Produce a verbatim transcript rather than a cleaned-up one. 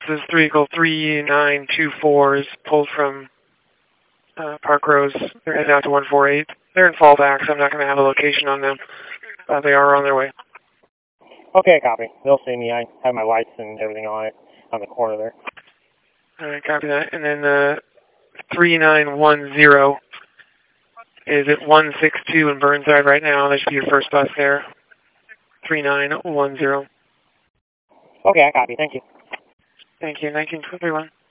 This is vehicle three nine two four is pulled from uh, Park Rose. They're heading out to one four eight. They're in fallback, so I'm not going to have a location on them. Uh, they are on their way. Okay, copy. They'll see me. I have my lights and everything on it on the corner there. All right, copy that. And then uh, three nine one zero is at one six two in Burnside right now. That should be your first bus there. three nine one zero. Okay, I copy. Thank you. Thank you. nineteen twenty-one.